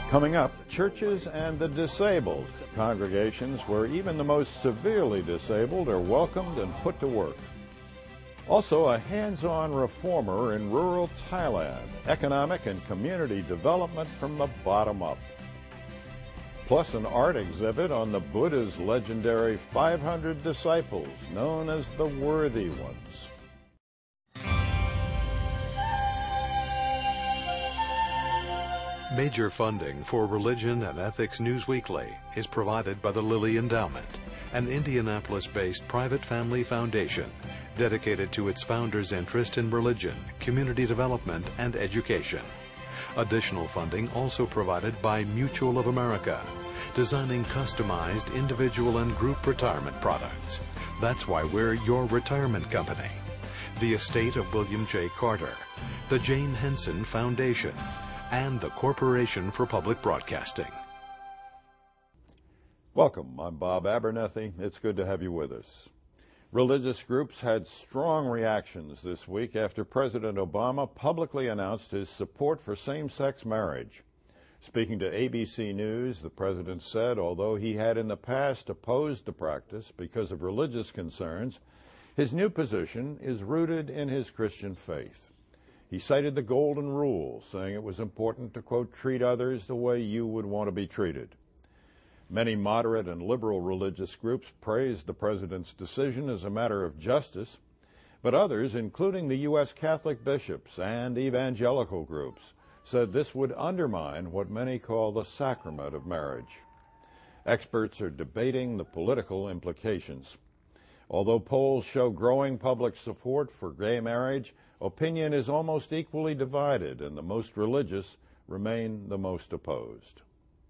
Coming up, churches and the disabled, congregations where even the most severely disabled are welcomed and put to work. Also, a hands-on reformer in rural Thailand, economic and community development from the bottom up. Plus, an art exhibit on the Buddha's legendary 500 disciples, known as the Worthy Ones. Major funding for Religion and Ethics News Weekly is provided by the Lilly Endowment, an Indianapolis-based private family foundation dedicated to its founders' interest in religion, community development, and education. Additional funding also provided by Mutual of America, designing customized individual and group retirement products. That's why we're your retirement company. The estate of William J. Carter, the Jane Henson Foundation, and the Corporation for Public Broadcasting. Welcome. I'm Bob Abernethy. It's good to have you with us. Religious groups had strong reactions this week after President Obama publicly announced his support for same-sex marriage. Speaking to ABC News, the president said although he had in the past opposed the practice because of religious concerns, his new position is rooted in his Christian faith. He cited the Golden Rule, saying it was important to, quote, treat others the way you would want to be treated. Many moderate and liberal religious groups praised the president's decision as a matter of justice, but others, including the U.S. Catholic bishops and evangelical groups, said this would undermine what many call the sacrament of marriage. Experts are debating the political implications. Although polls show growing public support for gay marriage, opinion is almost equally divided, and the most religious remain the most opposed.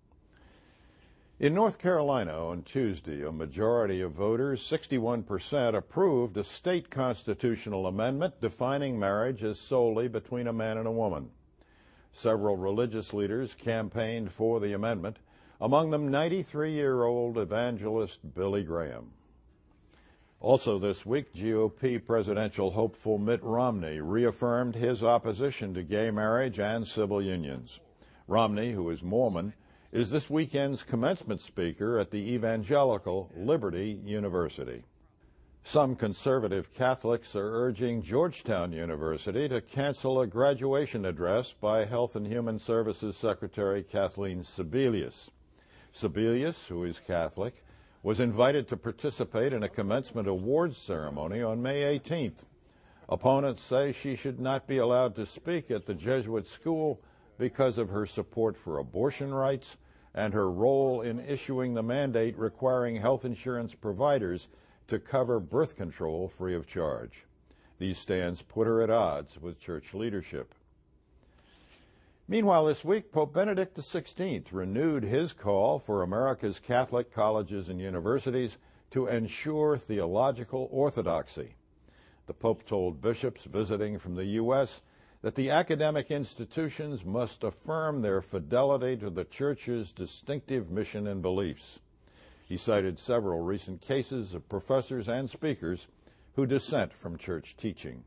In North Carolina on Tuesday, a majority of voters, 61%, approved a state constitutional amendment defining marriage as solely between a man and a woman. Several religious leaders campaigned for the amendment, among them 93-year-old evangelist Billy Graham. Also this week, GOP presidential hopeful Mitt Romney reaffirmed his opposition to gay marriage and civil unions. Romney, who is Mormon, is this weekend's commencement speaker at the evangelical Liberty University. Some conservative Catholics are urging Georgetown University to cancel a graduation address by Health and Human Services Secretary Kathleen Sebelius. Sebelius, who is Catholic, was invited to participate in a commencement awards ceremony on May 18th. Opponents say she should not be allowed to speak at the Jesuit school because of her support for abortion rights and her role in issuing the mandate requiring health insurance providers to cover birth control free of charge. These stands put her at odds with church leadership. Meanwhile, this week, Pope Benedict XVI renewed his call for America's Catholic colleges and universities to ensure theological orthodoxy. The Pope told bishops visiting from the U.S. that the academic institutions must affirm their fidelity to the Church's distinctive mission and beliefs. He cited several recent cases of professors and speakers who dissent from church teaching.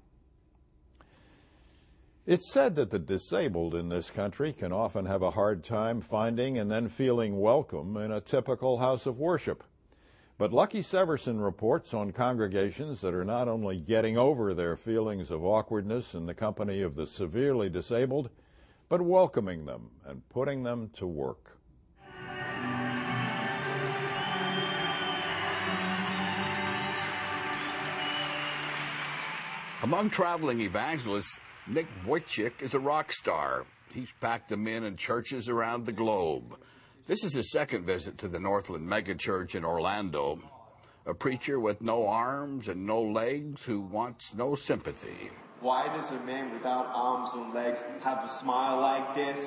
It's said that the disabled in this country can often have a hard time finding and then feeling welcome in a typical house of worship. But Lucky Severson reports on congregations that are not only getting over their feelings of awkwardness in the company of the severely disabled, but welcoming them and putting them to work. Among traveling evangelists, Nick Wojcik is a rock star. He's packed them in churches around the globe. This is his second visit to the Northland megachurch in Orlando. A preacher with no arms and no legs who wants no sympathy. Why does a man without arms and legs have a smile like this?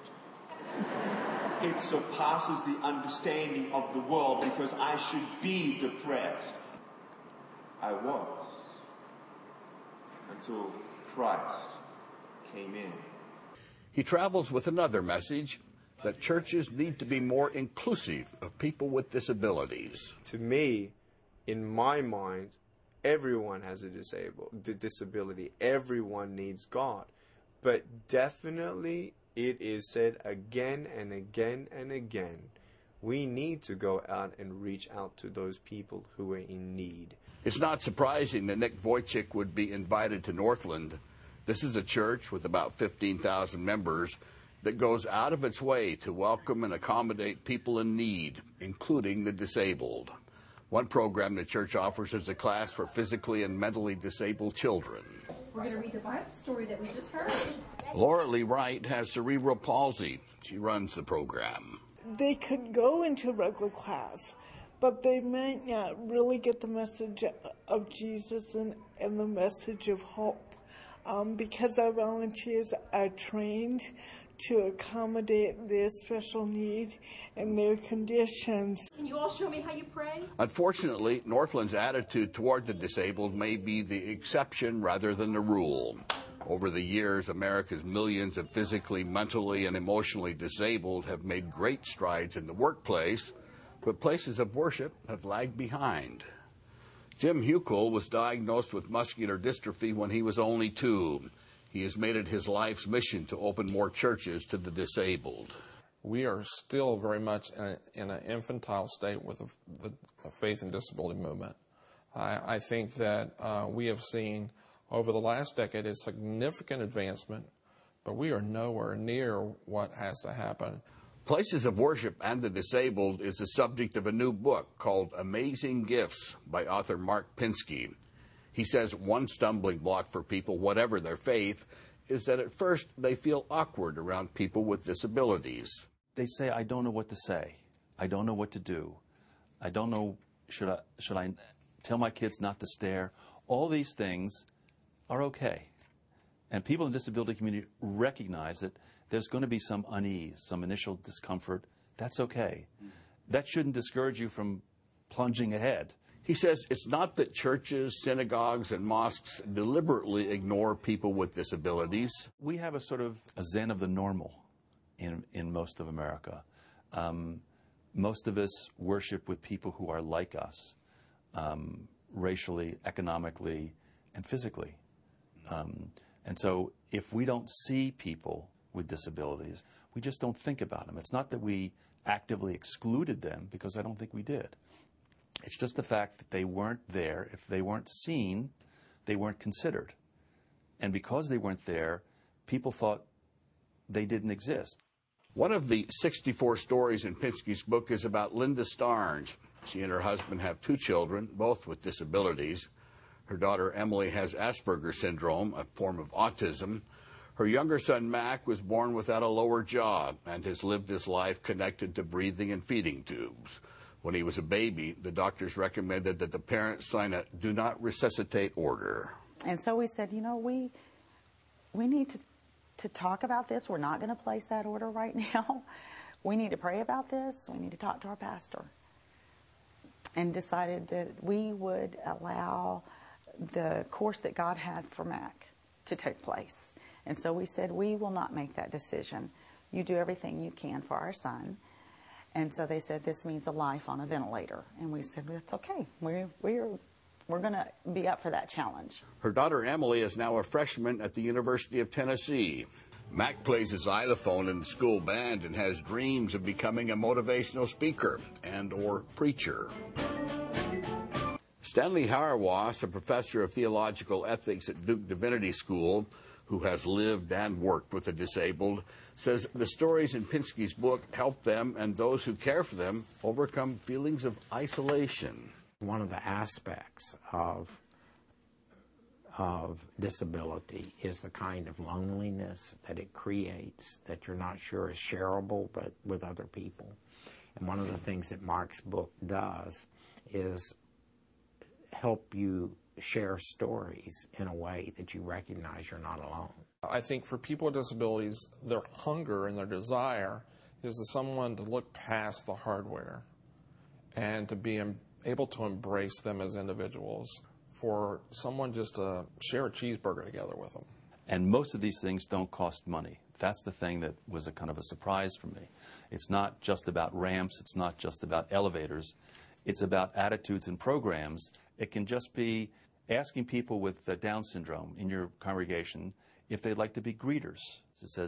It surpasses the understanding of the world because I should be depressed. I was. Until Christ came in. He travels with another message, that churches need to be more inclusive of people with disabilities. To me, in my mind, everyone has a disability. Everyone needs God. But definitely It is said again and again and again. We need to go out and reach out to those people who are in need. It's not surprising that Nick Vujicic would be invited to Northland. This is a church with about 15,000 members that goes out of its way to welcome and accommodate people in need, including the disabled. One program the church offers is a class for physically and mentally disabled children. We're going to read the Bible story that we just heard. Laura Lee Wright has cerebral palsy. She runs the program. They could go into regular class, but they might not really get the message of Jesus and the message of hope. Because our volunteers are trained to accommodate their special need and their conditions. Can you all show me how you pray? Unfortunately, Northland's attitude toward the disabled may be the exception rather than the rule. Over the years, America's millions of physically, mentally, and emotionally disabled have made great strides in the workplace, but places of worship have lagged behind. Jim Huckel was diagnosed with muscular dystrophy when he was only 2. He has made it his life's mission to open more churches to the disabled. We are still very much in an infantile state with the faith and disability movement. I think that we have seen over the last decade a significant advancement, but we are nowhere near what has to happen. Places of Worship and the Disabled is the subject of a new book called Amazing Gifts by author Mark Pinsky. He says one stumbling block for people, whatever their faith, is that at first they feel awkward around people with disabilities. They say, I don't know what to say. I don't know what to do. I don't know, should I tell my kids not to stare? All these things are okay. And people in the disability community recognize that there's going to be some unease, some initial discomfort. That's okay. That shouldn't discourage you from plunging ahead. He says it's not that churches, synagogues, and mosques deliberately ignore people with disabilities. We have a sort of a zen of the normal in most of America. Most of us worship with people who are like us, racially, economically, and physically. And so if we don't see people with disabilities, we just don't think about them. It's not that we actively excluded them, because I don't think we did. It's just the fact that they weren't there. If they weren't seen, they weren't considered. And because they weren't there, people thought they didn't exist. One of the 64 stories in Pinsky's book is about Linda Starnes. She and her husband have 2 children, both with disabilities. Her daughter Emily has Asperger's syndrome, a form of autism. Her younger son Mac was born without a lower jaw and has lived his life connected to breathing and feeding tubes. When he was a baby, the doctors recommended that the parents sign a do not resuscitate order. And so we said, you know, we need to talk about this. We're not going to place that order right now. We need to pray about this. We need to talk to our pastor. And decided that we would allow the course that God had for Mac to take place. And so we said, we will not make that decision. You do everything you can for our son. And so they said, this means a life on a ventilator. And we said, that's okay. We're going to be up for that challenge. Her daughter Emily is now a freshman at the University of Tennessee. Mac plays his xylophone in the school band and has dreams of becoming a motivational speaker and or preacher. Stanley Hauerwas, a professor of theological ethics at Duke Divinity School, who has lived and worked with the disabled, says the stories in Pinsky's book help them and those who care for them overcome feelings of isolation. One of the aspects of disability is the kind of loneliness that it creates that you're not sure is shareable but with other people. And one of the things that Mark's book does is help you share stories in a way that you recognize you're not alone. I think for people with disabilities, their hunger and their desire is to someone to look past the hardware and to be able to embrace them as individuals, for someone just to share a cheeseburger together with them. And most of these things don't cost money. That's the thing that was a kind of a surprise for me. It's not just about ramps. It's not just about elevators. It's about attitudes and programs. It can just be asking people with Down syndrome in your congregation if they'd like to be greeters. It says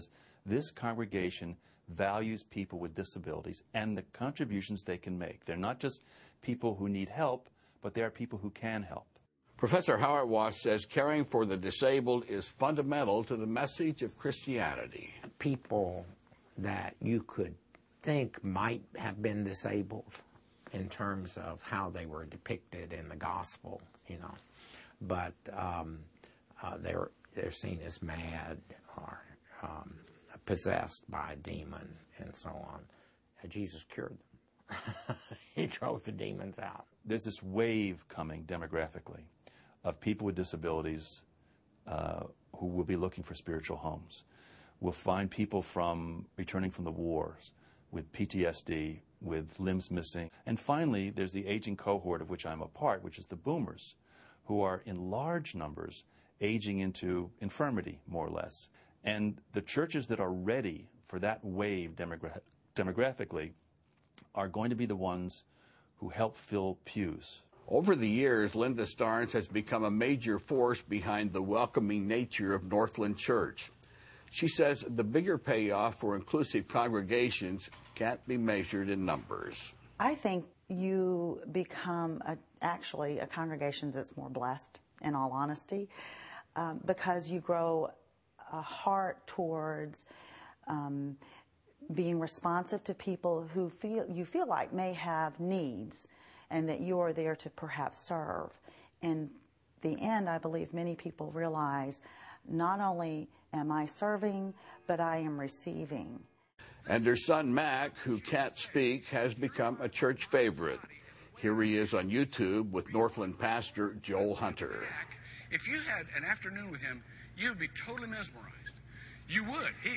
this congregation values people with disabilities and the contributions they can make. They're not just people who need help, but they are people who can help. Professor Hauerwas says caring for the disabled is fundamental to the message of Christianity. People that you could think might have been disabled in terms of how they were depicted in the Gospels, but they're seen as mad or possessed by a demon and so on. Jesus cured them. He drove the demons out. There's this wave coming demographically of people with disabilities who will be looking for spiritual homes. We'll find people returning from the wars with PTSD, with limbs missing. And finally, there's the aging cohort of which I'm a part, which is the boomers, who are in large numbers aging into infirmity, more or less. And the churches that are ready for that wave demographically are going to be the ones who help fill pews. Over the years, Linda Starnes has become a major force behind the welcoming nature of Northland Church. She says the bigger payoff for inclusive congregations can't be measured in numbers. I think you become actually a congregation that's more blessed, in all honesty, because you grow a heart towards being responsive to people who you feel like may have needs, and that you are there to perhaps serve. In the end, I believe many people realize not only am I serving, but I am receiving. And her son, Mac, who can't speak, has become a church favorite. Here he is on YouTube with Northland pastor Joel Hunter. If you had an afternoon with him, you'd be totally mesmerized. You would. You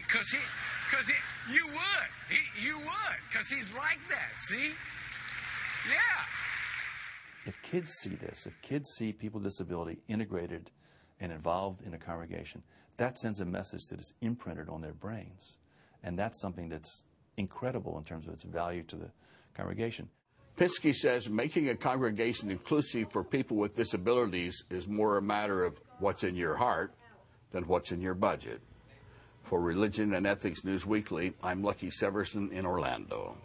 would, because he's like that, see? Yeah. If kids see this, if kids see people with disability integrated and involved in a congregation, that sends a message that is imprinted on their brains. And that's something that's incredible in terms of its value to the congregation. Pinsky says making a congregation inclusive for people with disabilities is more a matter of what's in your heart than what's in your budget. For Religion and Ethics News Weekly, I'm Lucky Severson in Orlando.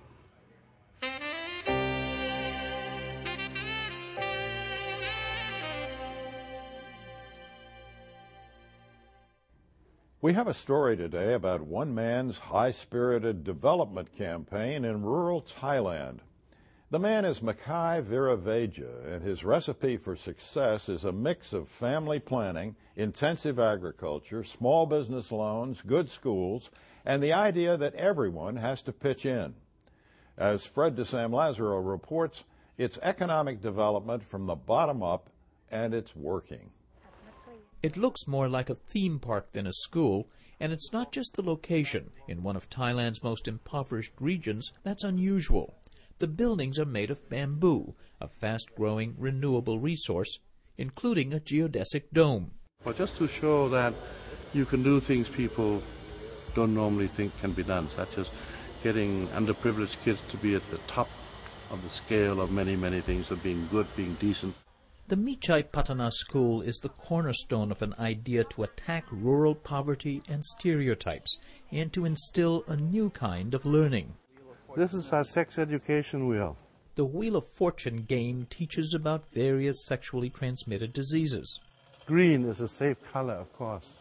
We have a story today about one man's high-spirited development campaign in rural Thailand. The man is Mackay Viraveja, and his recipe for success is a mix of family planning, intensive agriculture, small business loans, good schools, and the idea that everyone has to pitch in. As Fred de Sam Lazaro reports, it's economic development from the bottom up, and it's working. It looks more like a theme park than a school, and it's not just the location. In one of Thailand's most impoverished regions, that's unusual. The buildings are made of bamboo, a fast-growing renewable resource, including a geodesic dome. Well, just to show that you can do things people don't normally think can be done, such as getting underprivileged kids to be at the top of the scale of many, many things, of being good, being decent. The Michai Patana School is the cornerstone of an idea to attack rural poverty and stereotypes and to instill a new kind of learning. This is our sex education wheel. The Wheel of Fortune game teaches about various sexually transmitted diseases. Green is a safe color, of course.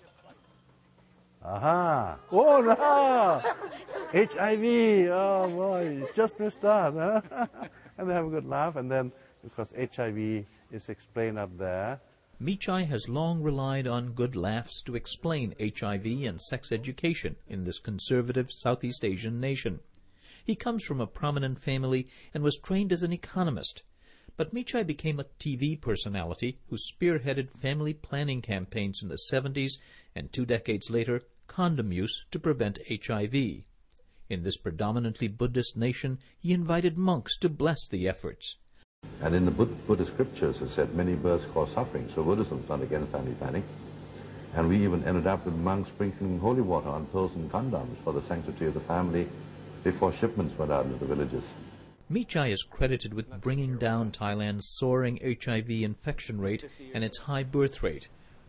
Aha! Oh, no! HIV! Oh, boy, just missed out, huh? And they have a good laugh, and then, because HIV is explained up there. Michai has long relied on good laughs to explain HIV and sex education in this conservative Southeast Asian nation. He comes from a prominent family and was trained as an economist. But Michai became a TV personality who spearheaded family planning campaigns in the 70s and 2 decades later, condom use to prevent HIV. In this predominantly Buddhist nation, he invited monks to bless the efforts. And in the Buddhist scriptures, it said many births cause suffering, so Buddhism is not against family planning. And we even ended up with monks sprinkling holy water on pills and condoms for the sanctity of the family before shipments went out into the villages. Michai is credited with bringing down Thailand's soaring HIV infection rate and its high birth rate,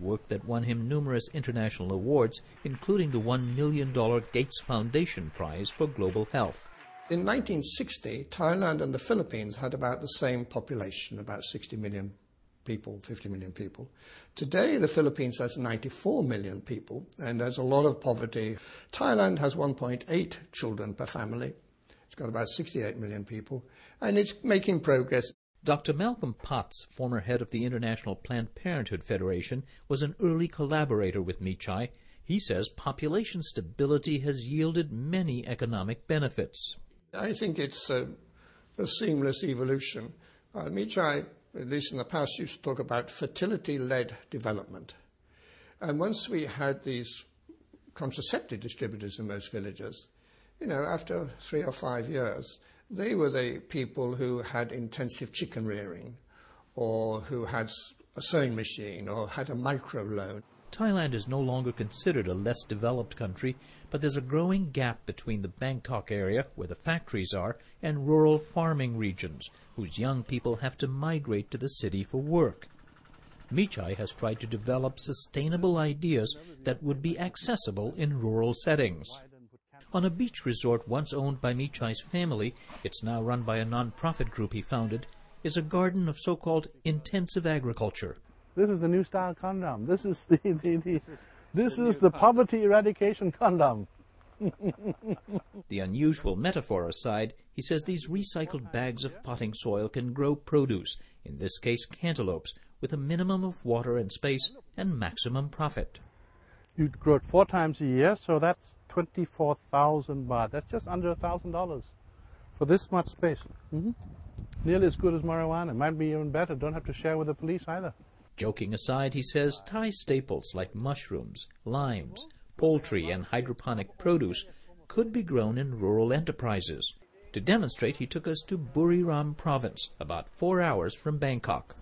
work that won him numerous international awards, including the $1 million Gates Foundation Prize for Global Health. In 1960, Thailand and the Philippines had about the same population, about 60 million people, 50 million people. Today, the Philippines has 94 million people, and there's a lot of poverty. Thailand has 1.8 children per family. It's got about 68 million people, and it's making progress. Dr. Malcolm Potts, former head of the International Planned Parenthood Federation, was an early collaborator with Michai. He says population stability has yielded many economic benefits. I think it's a seamless evolution. Michai, at least in the past, used to talk about fertility-led development. And once we had these contraceptive distributors in most villages, after 3 or 5 years, they were the people who had intensive chicken rearing, or who had a sewing machine, or had a microloan. Thailand is no longer considered a less developed country, but there's a growing gap between the Bangkok area, where the factories are, and rural farming regions, whose young people have to migrate to the city for work. Michai has tried to develop sustainable ideas that would be accessible in rural settings. On a beach resort once owned by Michai's family, it's now run by a non-profit group he founded, is a garden of so-called intensive agriculture. This is the new style condom. This is the poverty eradication condom. The unusual metaphor aside, he says these recycled bags of potting soil can grow produce, in this case cantaloupes, with a minimum of water and space and maximum profit. You grow it 4 times a year, so that's 24,000 baht. That's just under $1,000 for this much space. Nearly as good as marijuana. Might be even better. Don't have to share with the police either. Joking aside, he says Thai staples like mushrooms, limes, poultry, and hydroponic produce could be grown in rural enterprises. To demonstrate, he took us to Buriram province, about 4 hours from Bangkok.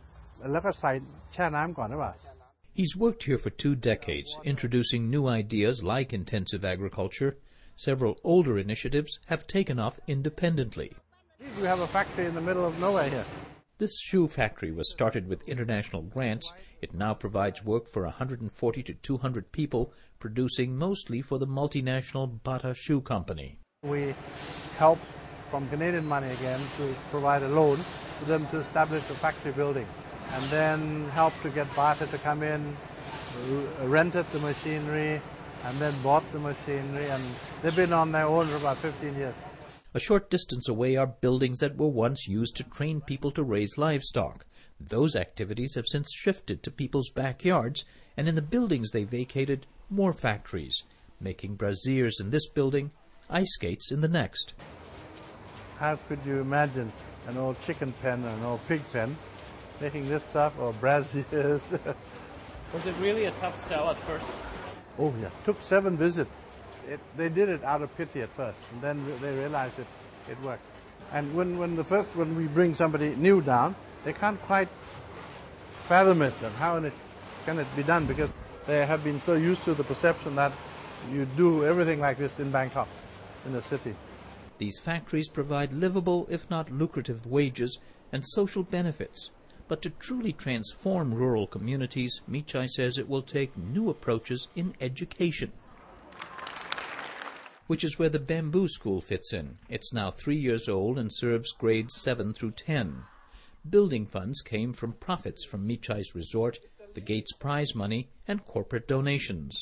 He's worked here for 2 decades, introducing new ideas like intensive agriculture. Several older initiatives have taken off independently. We have a factory in the middle of nowhere here. This shoe factory was started with international grants. It now provides work for 140 to 200 people, producing mostly for the multinational Bata Shoe Company. We help from Canadian money again to provide a loan for them to establish a factory building, and then help to get Bata to come in, rented the machinery, and then bought the machinery, and they've been on their own for about 15 years. A short distance away are buildings that were once used to train people to raise livestock. Those activities have since shifted to people's backyards, and in the buildings they vacated, more factories, making braziers in this building, ice skates in the next. How could you imagine an old chicken pen or an old pig pen making this stuff, or braziers? Was it really a tough sell at first? Oh yeah, took 7 visits. They did it out of pity at first, and then they realized it worked. And when we bring somebody new down, they can't quite fathom it and how can it be done, because they have been so used to the perception that you do everything like this in Bangkok, in the city. These factories provide livable, if not lucrative, wages and social benefits. But to truly transform rural communities, Michai says it will take new approaches in education, which is where the Bamboo School fits in. It's now 3 years old and serves grades 7 through 10. Building funds came from profits from Michai's resort, the Gates Prize money, and corporate donations.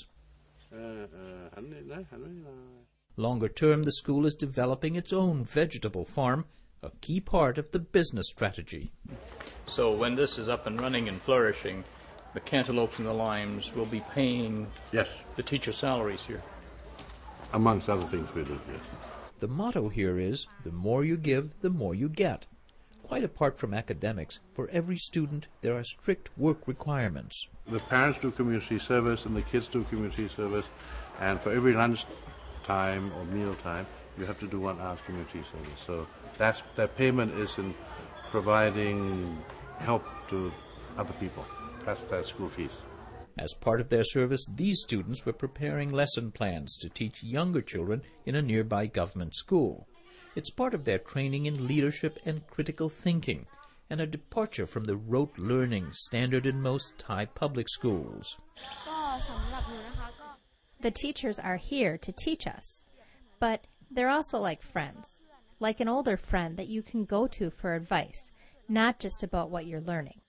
Longer term, the school is developing its own vegetable farm, a key part of the business strategy. So when this is up and running and flourishing, the cantaloupes and the limes will be paying the teacher salaries here. Amongst other things we do, yes. The motto here is, the more you give, the more you get. Quite apart from academics, for every student there are strict work requirements. The parents do community service and the kids do community service, and for every lunch time or meal time, you have to do 1 hour's community service. So their payment is in providing help to other people. That's their school fees. As part of their service, these students were preparing lesson plans to teach younger children in a nearby government school. It's part of their training in leadership and critical thinking, and a departure from the rote learning standard in most Thai public schools. The teachers are here to teach us, but they're also like friends, like an older friend that you can go to for advice, not just about what you're learning.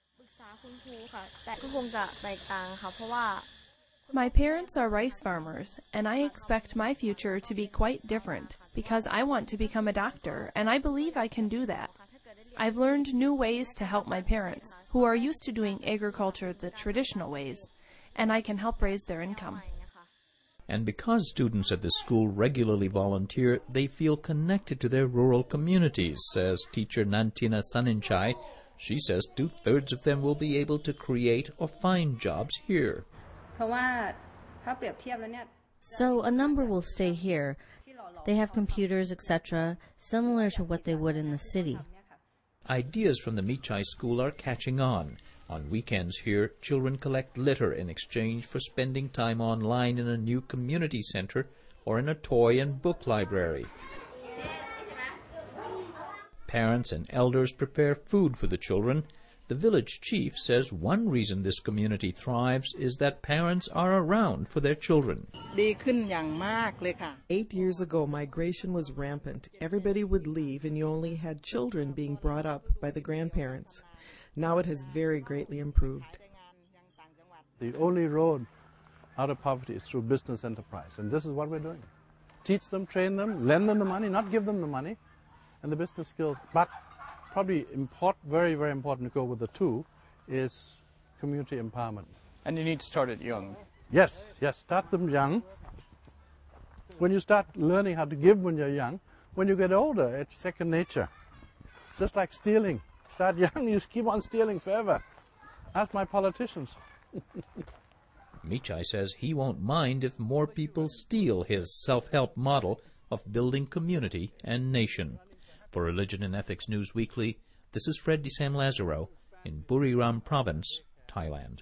My parents are rice farmers, and I expect my future to be quite different because I want to become a doctor, and I believe I can do that. I've learned new ways to help my parents, who are used to doing agriculture the traditional ways, and I can help raise their income. And because students at the school regularly volunteer, they feel connected to their rural communities, says teacher Nantina Saninchai. She says 2/3 of them will be able to create or find jobs here. So a number will stay here. They have computers, etc., similar to what they would in the city. Ideas from the Michai school are catching on. On weekends here, children collect litter in exchange for spending time online in a new community center or in a toy and book library. Parents and elders prepare food for the children. The village chief says one reason this community thrives is that parents are around for their children. 8 years ago, migration was rampant. Everybody would leave, and you only had children being brought up by the grandparents. Now it has very greatly improved. The only road out of poverty is through business enterprise, and this is what we're doing. Teach them, train them, lend them the money, not give them the money, and the business skills. But probably very, very important to go with the two is community empowerment. And you need to start it young. Yes, start them young. When you start learning how to give when you're young, when you get older, it's second nature. Just like stealing. Start young, you keep on stealing forever. Ask my politicians. Michai says he won't mind if more people steal his self-help model of building community and nation. For Religion and Ethics News Weekly, this is Fred de Sam Lazaro in Buriram Province, Thailand.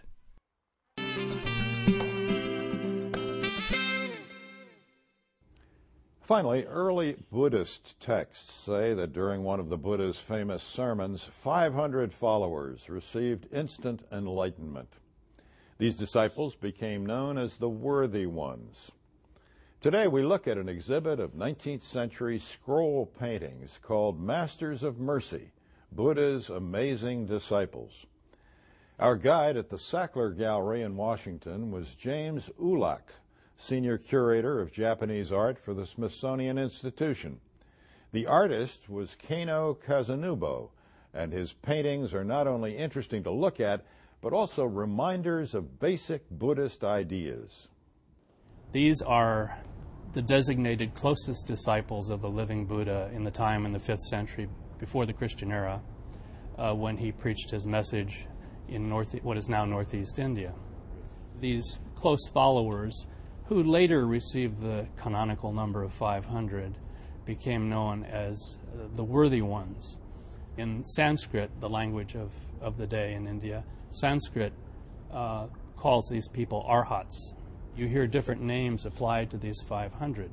Finally, early Buddhist texts say that during one of the Buddha's famous sermons, 500 followers received instant enlightenment. These disciples became known as the Worthy Ones. Today we look at an exhibit of 19th century scroll paintings called Masters of Mercy, Buddha's Amazing Disciples. Our guide at the Sackler Gallery in Washington was James Ulak, Senior Curator of Japanese Art for the Smithsonian Institution. The artist was Kano Kazunubo, and his paintings are not only interesting to look at, but also reminders of basic Buddhist ideas. These are the designated closest disciples of the living Buddha in the time in the 5th century before the Christian era, when he preached his message in what is now northeast India. These close followers, who later received the canonical number of 500, became known as the Worthy Ones. In Sanskrit, the language of the day in India, Sanskrit calls these people arhats. You hear different names applied to these 500.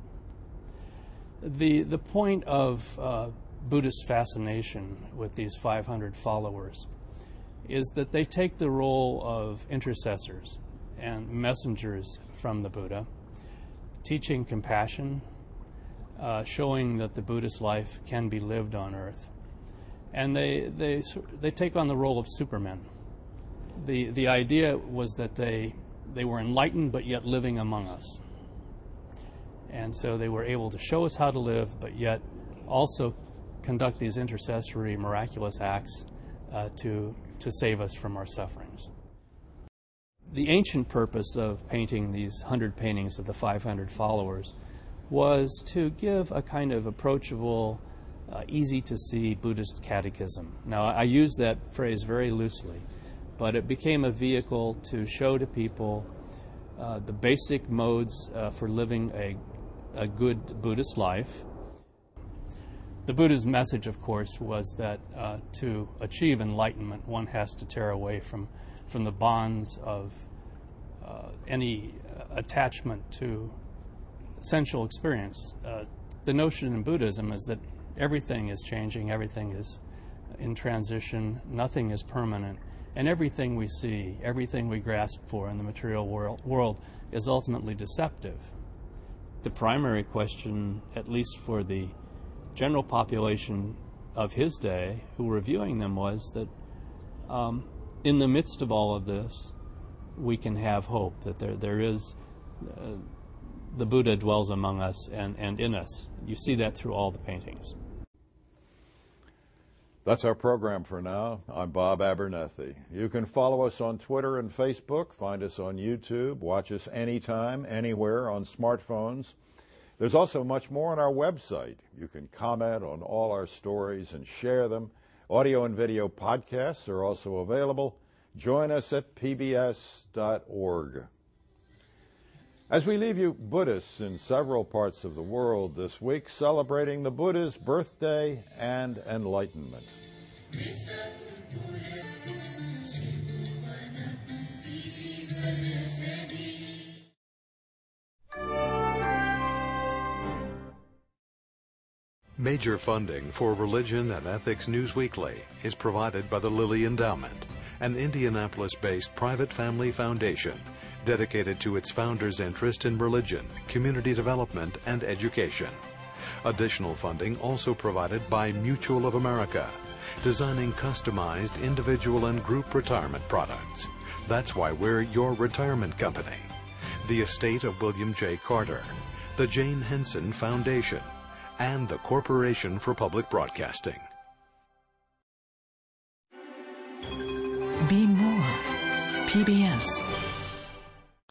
The point of Buddhist fascination with these 500 followers is that they take the role of intercessors and messengers from the Buddha, teaching compassion, showing that the Buddhist life can be lived on earth. And they take on the role of supermen. The idea was that they were enlightened but yet living among us. And so they were able to show us how to live, but yet also conduct these intercessory miraculous acts to save us from our sufferings. The ancient purpose of painting these 100 paintings of the 500 followers was to give a kind of approachable, easy-to-see Buddhist catechism. Now, I use that phrase very loosely, but it became a vehicle to show to people the basic modes for living a good Buddhist life. The Buddha's message, of course, was that to achieve enlightenment, one has to tear away from the bonds of any attachment to sensual experience. The notion in Buddhism is that everything is changing, everything is in transition. Nothing is permanent. And everything we see, everything we grasp for in the material world is ultimately deceptive. The primary question, at least for the general population of his day who were viewing them, was that in the midst of all of this, we can have hope, that there is, the Buddha dwells among us and in us. You see that through all the paintings. That's our program for now. I'm Bob Abernethy. You can follow us on Twitter and Facebook, find us on YouTube, watch us anytime, anywhere on smartphones. There's also much more on our website. You can comment on all our stories and share them. Audio and video podcasts are also available. Join us at pbs.org. As we leave you, Buddhists in several parts of the world this week celebrating the Buddha's birthday and enlightenment. Major funding for Religion and Ethics News Weekly is provided by the Lilly Endowment, an Indianapolis-based private family foundation dedicated to its founders' interest in religion, community development, and education. Additional funding also provided by Mutual of America, designing customized individual and group retirement products. That's why we're your retirement company. The estate of William J. Carter, the Jane Henson Foundation, and the Corporation for Public Broadcasting. Be more. PBS.